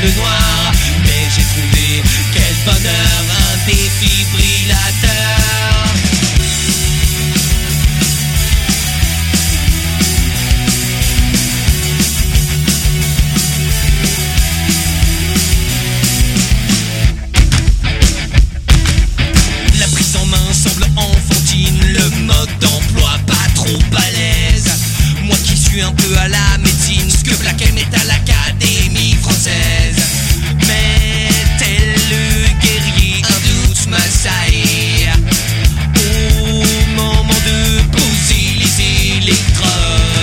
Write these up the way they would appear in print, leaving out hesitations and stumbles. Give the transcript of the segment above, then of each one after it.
le noir. Mais j'ai trouvé quel bonheur, un défibrillateur. La prise en main semble enfantine, le mode d'emploi pas trop balèze. Moi qui suis un peu à la médecine, ce que Black M est à l'Académie française. Mais tel le guerrier, un douce Maasai, au moment de poser les électrodes.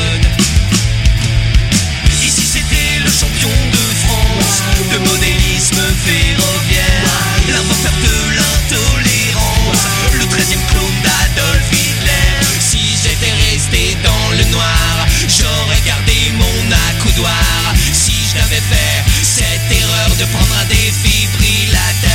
Ici c'était le champion de France, de modélisme ferroviaire, l'inventeur de l'intolérance, le 13e clone d'Adolf Hitler. Si j'étais resté dans le noir, j'aurais gardé mon accoudoir. Si je n'avais fait cette erreur de prendre un défibrillateur.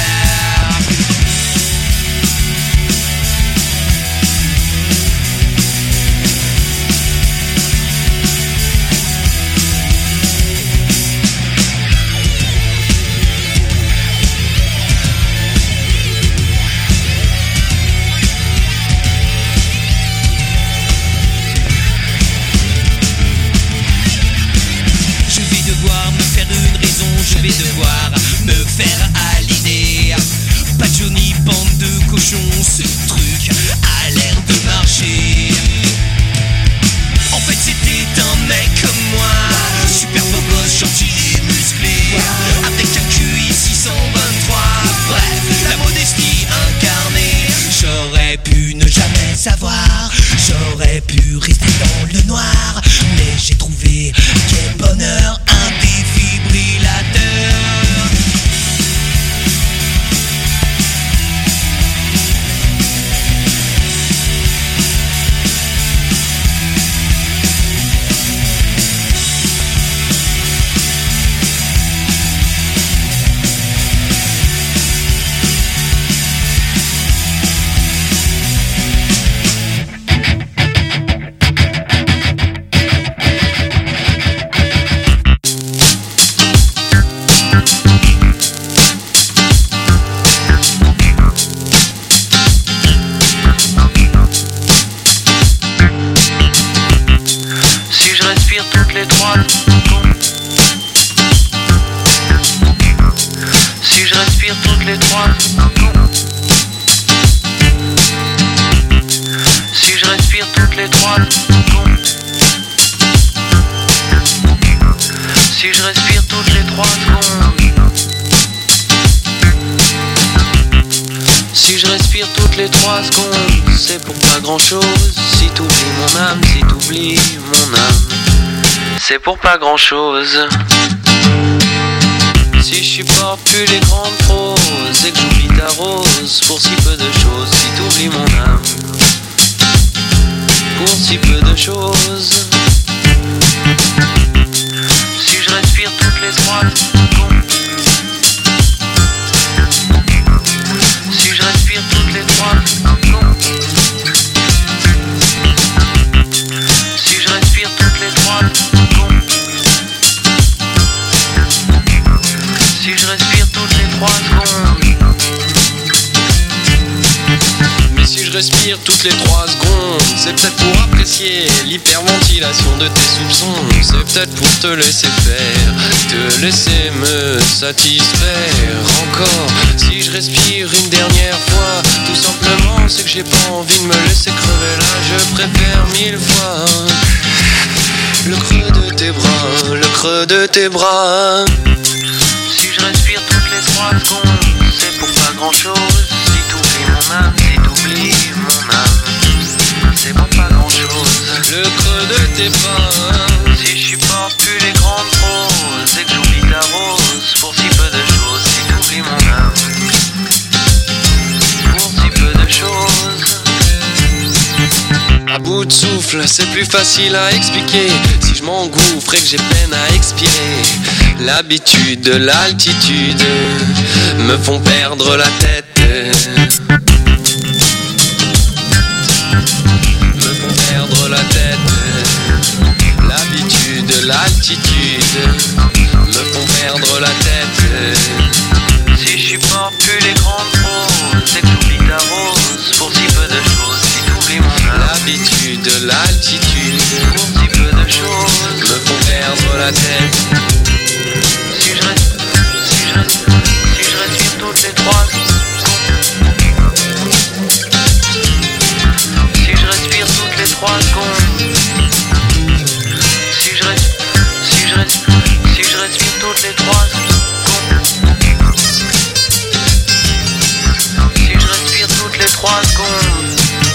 Je vais devoir me faire à l'idée. Pas de Johnny, bande de cochons, ce truc a l'air de marcher. En fait c'était un mec comme moi, super beau gosse, gentil et musclé, avec un QI 623. Bref, la modestie incarnée. J'aurais pu ne jamais savoir, j'aurais pu rester dans le noir, mais j'ai trouvé quel bonheur, un défibrillateur. Toutes les 3 secondes. Si je respire toutes les 3 secondes. Si je respire toutes les 3 secondes. Si je respire toutes les 3 secondes. Si je respire toutes les 3 secondes, c'est pour pas grand chose. Si t'oublies mon âme, si t'oublies mon âme, c'est pour pas grand chose. Si je supporte plus les grandes proses et que j'oublie ta rose pour si peu de choses, si t'oublies mon âme pour si peu de choses. Si je respire toutes les 3 secondes. Si je respire toutes les 3 secondes. Si je respire toutes les 3 secondes. Si je respire toutes les 3 secondes. Mais si je respire toutes les 3 secondes, c'est peut-être pour apprécier l'hyperventilation de tes soupçons. C'est peut-être pour te laisser faire, te laisser me satisfaire encore. Si je respire une dernière fois, tout simplement c'est que j'ai pas envie de me laisser crever là. Je préfère 1000 fois le creux de tes bras, le creux de tes bras. Si je respire toutes les 3 secondes, c'est pour pas grand chose. Si t'oublies mon âme, si t'oublies mon âme, c'est pour pas grand chose. Le creux de tes bras. Si je supporte plus les grandes proses et que j'oublie ta rose pour si peu de choses. Si t'oublies mon âme pour si peu de choses. À bout de souffle, c'est plus facile à expliquer. Si je m'engouffre et que j'ai peine à expirer, l'habitude, l'altitude me font perdre la tête. Me font perdre la tête. L'habitude, l'altitude me font perdre la tête. les 3 secondes. Si je respire toutes les 3 secondes.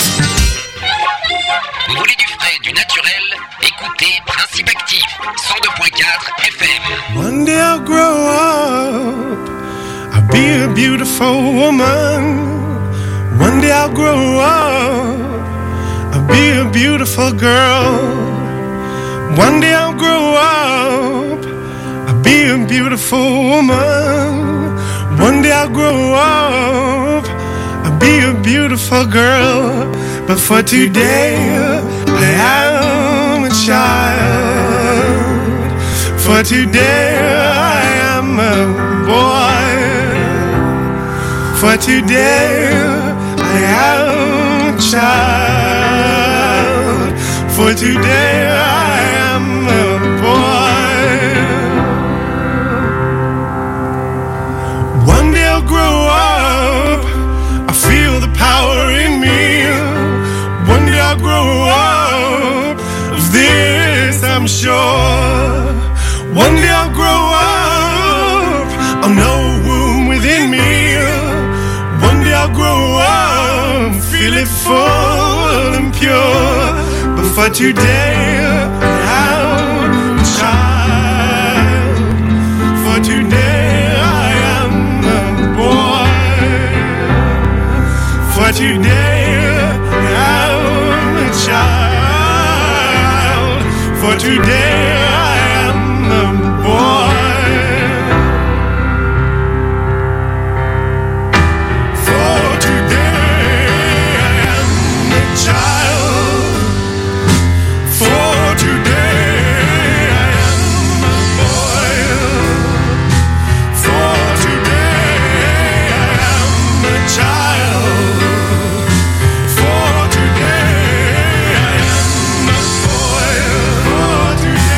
Vous voulez du frais, du naturel? Écoutez Principe Actif, 102.4 FM. One day I'll grow up, I'll be a beautiful woman. One day I'll grow up, I'll be a beautiful girl. One day I'll grow up, I'll be a beautiful woman. One day I'll grow up, I'll be a beautiful girl. But for today, I am a child. For today, I am a boy. For today, I am a child. For today, I am a boy. One day I'll grow up, I feel the power in me. One day I'll grow up, of this I'm sure. One day I'll grow up, I'll know a womb within me. One day I'll grow up, feel it full and pure. But for today, I'm a child. For today, I am a boy. For today, I'm a child. For today, I am a boy. For today, I am a child. For today, I am a boy. For today, I am a child. For today, I am a boy. For today.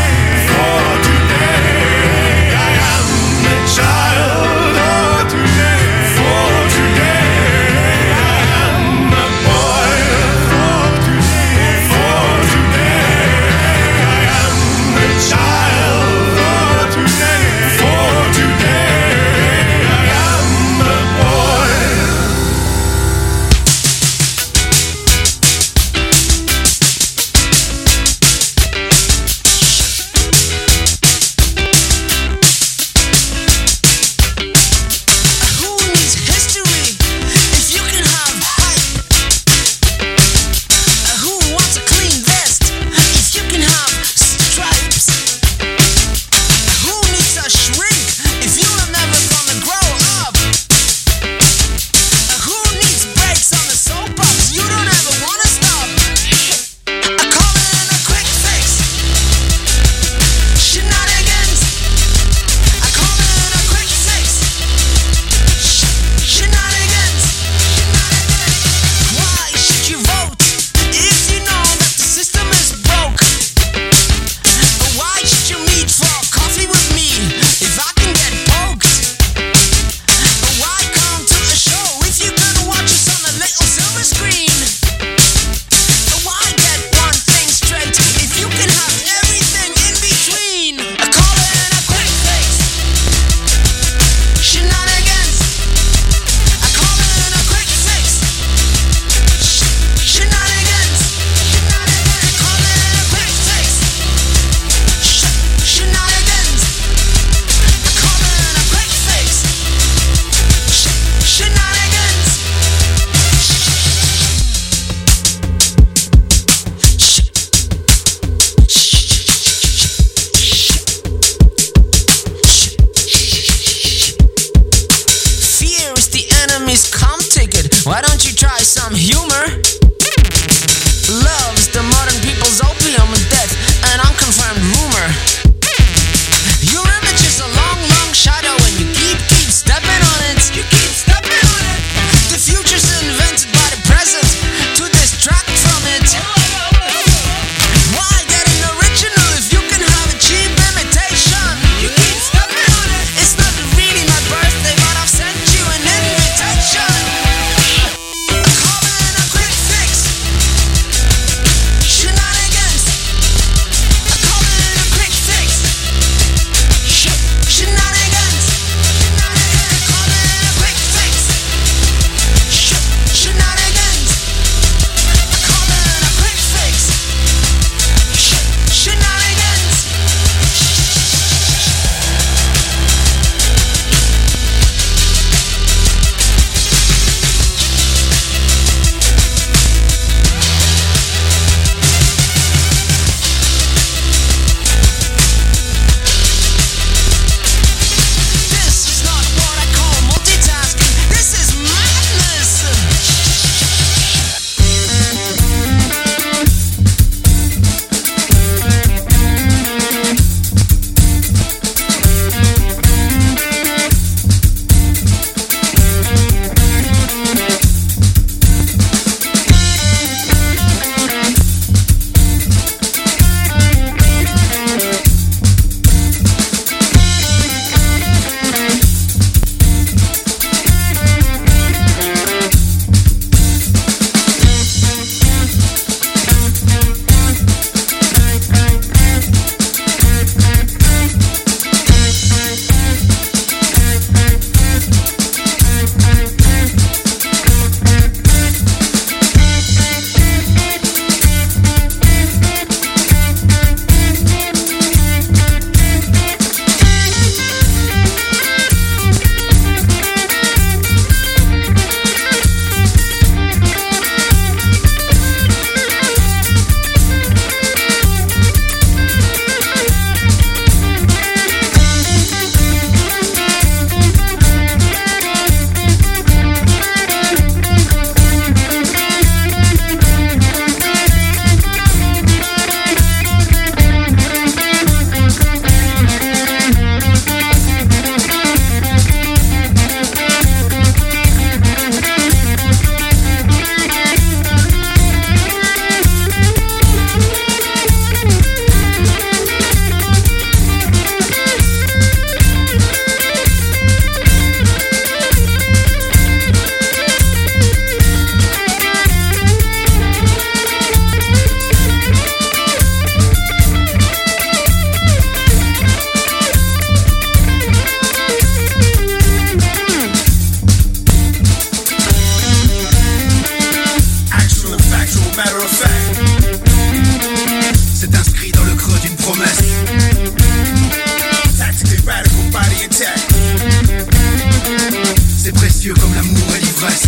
précieux comme l'amour et l'ivresse.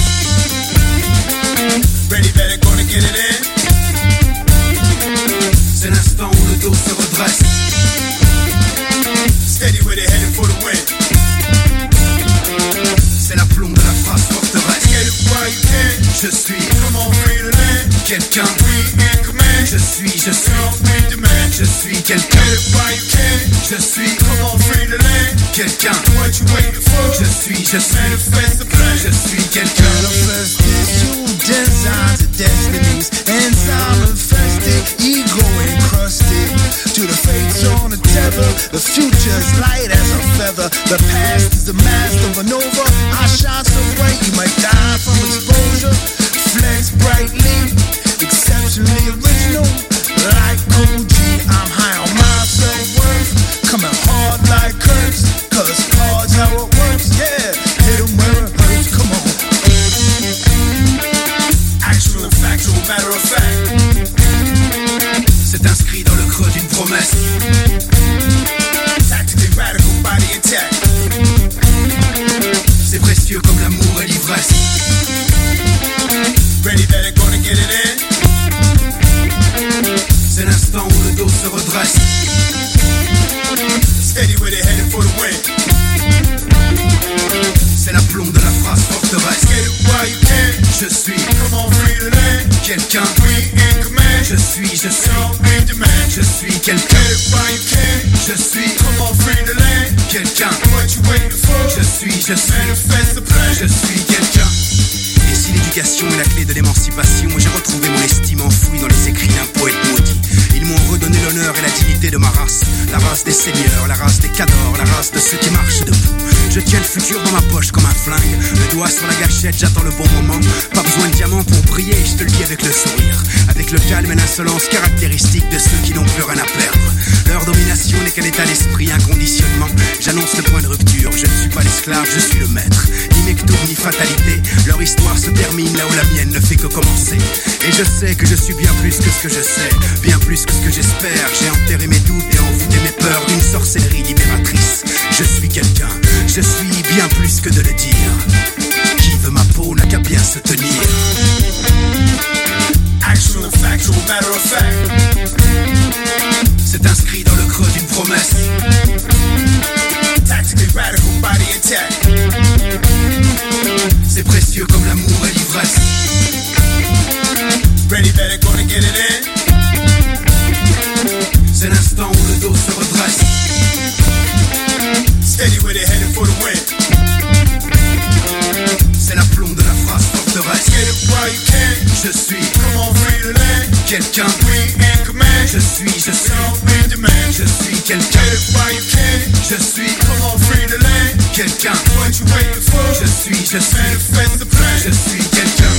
Ready, better, gonna get it in. C'est l'instant où le dos se redresse. Steady with it, headed for the win. C'est l'aplomb de la phrase forteresse. Get it while you can. Je suis, come on, free the land. Quelqu'un, we in command. Je suis, we demand. Je suis quelqu'un. Get it while you can. Je suis, come on, free the land. Quelqu'un, what you waiting for? Je suis, manifest the plan. Je suis quelqu'un. Manifest issue, designs and destinies. Enzyme infested, ego encrusted. To the fates on the tether, the future is light as a feather. The past is the mask of a nova. I shine so bright you might die from exposure. Flex brightly, exceptionally original. Like OG, I'm high on my self-worth. Coming hard like curves, cause hard's how it works. Yeah, hit 'em where it hurts, come on. Actual and factual, matter of fact. C'est inscrit dans le creux d'une promesse. Tactically radical, body intact. C'est précieux comme l'amour et l'ivresse. Ready, better, gonna get it in. C'est l'instant où le dos se redresse. Steady with it, headed for the win. C'est l'aplomb de la phrase forteresse. Get it while you can. Je suis, come on, free the land. Quelqu'un, we in command. Je suis, we demand. Je suis quelqu'un. Get it while you can. Je suis, come on, free the land. Quelqu'un, what you waiting for? Je suis, manifest the plan. Je suis quelqu'un. Et si l'éducation est la clé de l'émancipation, j'ai retrouvé mon estime enfouie dans les écrits d'un poète maudit. Ils m'ont redonné l'honneur et la dignité de ma race. La race des seigneurs, la race des cadors, la race de ceux qui marchent debout. Je tiens le futur dans ma poche comme un flingue. Le doigt sur la gâchette, j'attends le bon moment. Pas besoin de diamants pour briller, je te le dis avec le sourire. Avec le calme et l'insolence caractéristique de ceux qui n'ont plus rien à perdre. Leur domination n'est qu'un état d'esprit, un conditionnement. J'annonce le point de rupture, je ne suis pas l'esclave, je suis le maître. Ni mectour, ni fatalité, leur histoire se termine là où la mienne ne fait que commencer. Et je sais que je suis bien plus que ce que je sais, bien plus que ce que j'espère. J'ai enterré mes doutes et envoûté mes peurs d'une sorcellerie libératrice. Je suis quelqu'un, je suis bien plus que de le dire. Qui veut ma peau n'a qu'à bien se tenir. Actual, factual, matter of fact. C'est inscrit dans le creux d'une promesse. Tactically radical, body intact. C'est précieux comme l'amour et l'ivresse. Ready, better, gonna get it in. C'est l'instant où le dos se redresse. Steady with it, headed for the win. C'est l'aplomb de la phrase forteresse. Get it while you can. Je suis, come on, free the land. Quelqu'un, we in command. Je suis, we demand. Je suis quelqu'un. Get it while you can. Je suis, come on, free the land. Quelqu'un, what you waiting for? Je suis, manifest the plan. Je suis quelqu'un.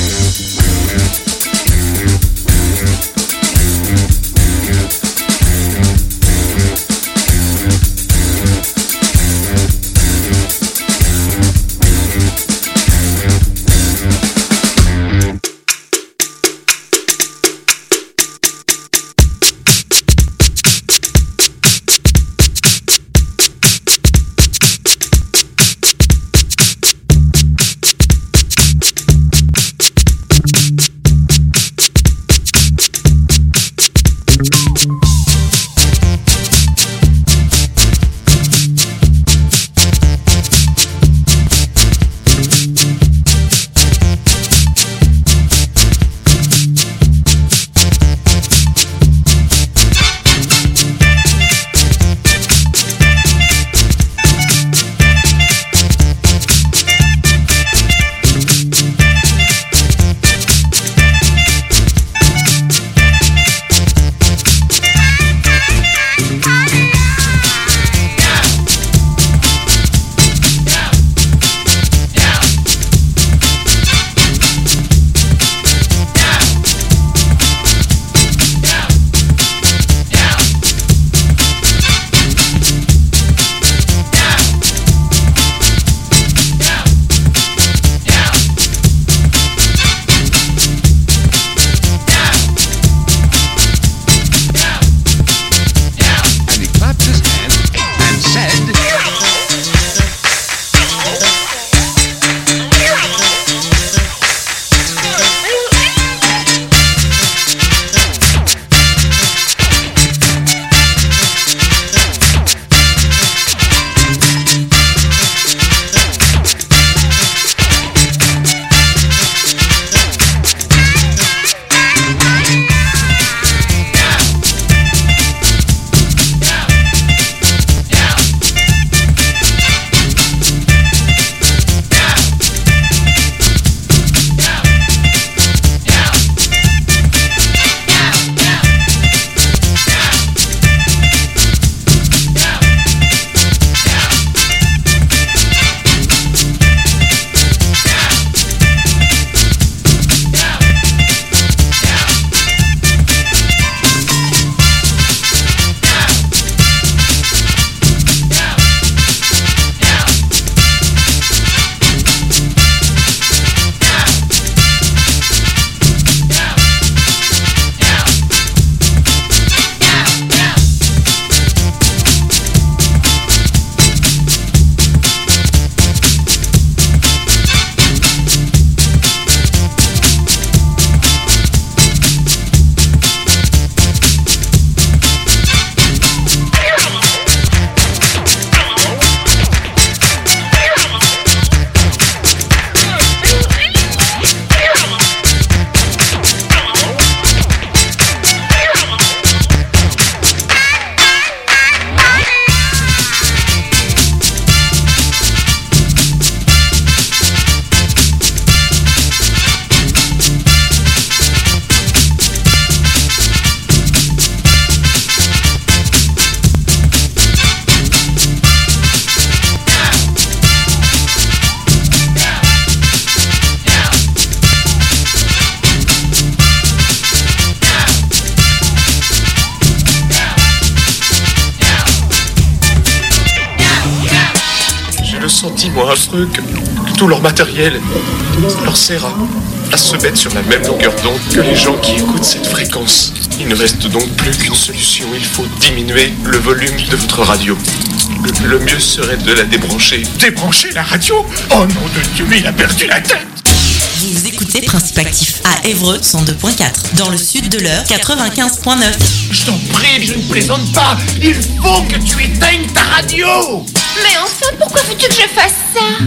le sentiment affreux que tout leur matériel leur sert à se mettre sur la même longueur d'onde que les gens qui écoutent cette fréquence. Il ne reste donc plus qu'une solution, il faut diminuer le volume de votre radio. Le mieux serait de la débrancher. Débrancher la radio? Oh nom de Dieu, il a perdu la tête! Vous écoutez Principe Actif à Évreux 102.4, dans le sud de l'Eure 95.9. Je t'en prie, je ne plaisante pas. Il faut que tu éteignes ta radio. Mais enfin, pourquoi veux-tu que je fasse ça?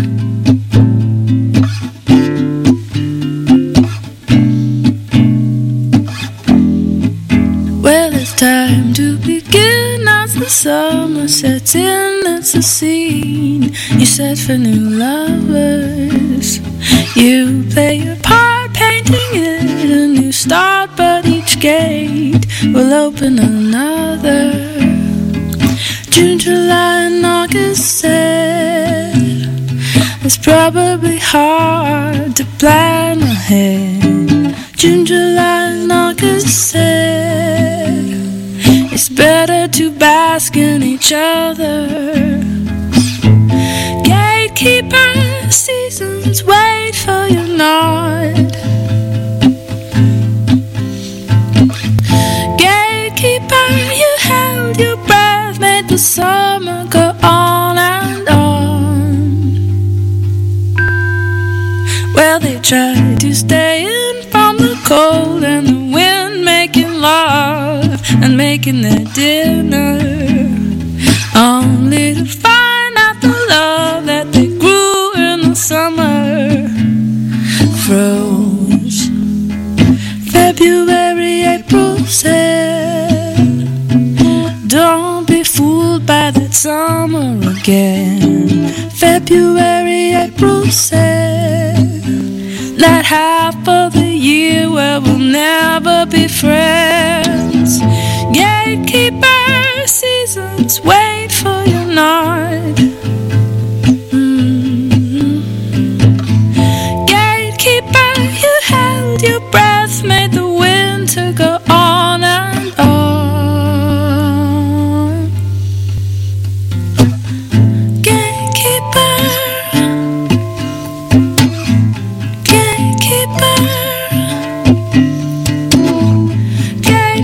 Well, it's time to begin as the summer sets in. It's a scene you set for new lovers. You play your part, painting it a new start, but each gate will open another. June, July, and August said it's probably hard to plan ahead. June, July, and August said it's better to bask in each other. Gatekeeper, seasons wait for your nod. Gatekeeper, you held your breath, made the summer go on and on. Well, they tried to stay in from the cold and the wind, making love and making their dinner, only to find out the love that they grew in the summer froze. February, April said, don't be fooled by that summer again. February, April said, that half of the year where we'll never be friends. Gatekeeper, seasons wait for your nod. Gatekeeper, you held your breath, made the winter go on and on. Gatekeeper,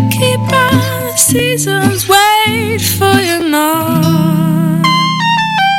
seasons wait for you now.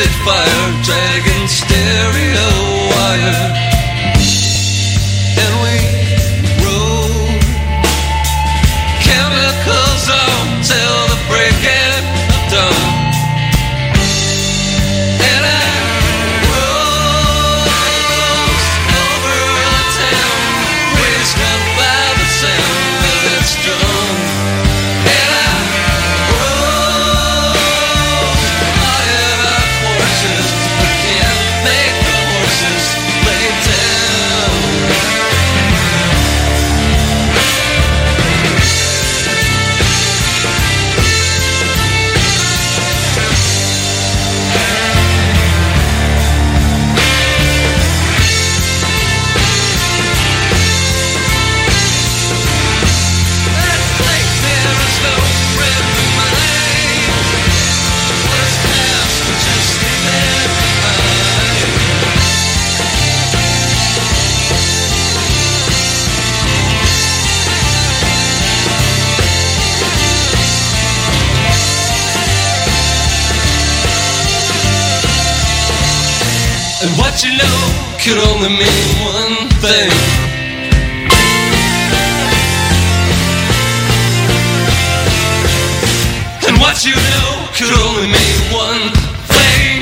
Spitfire dragging stereo wire, and we rode chemicals on till the breaking of dawn. And I rose over the town, raised up by the sound of its drum. And I rose high in our horses, we can't make the horses lay down. And what you know could only mean one thing. And what you know could only mean one thing.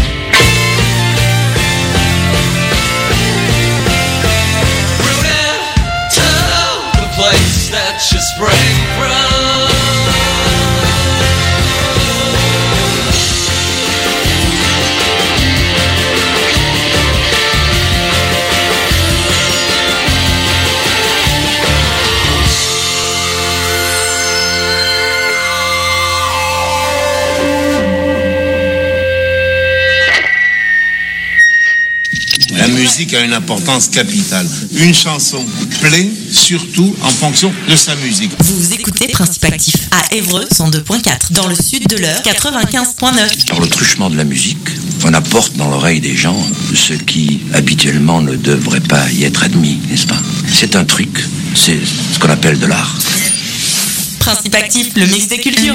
Rooted to the place that you sprang from. La musique a une importance capitale. Une chanson plaît surtout en fonction de sa musique. Vous écoutez Principe Actif à Évreux 102.4, dans le sud de l'heure 95.9. Par le truchement de la musique, on apporte dans l'oreille des gens ce qui habituellement ne devrait pas y être admis, n'est-ce pas? C'est un truc, c'est ce qu'on appelle de l'art. Principe Actif, le mix des cultures.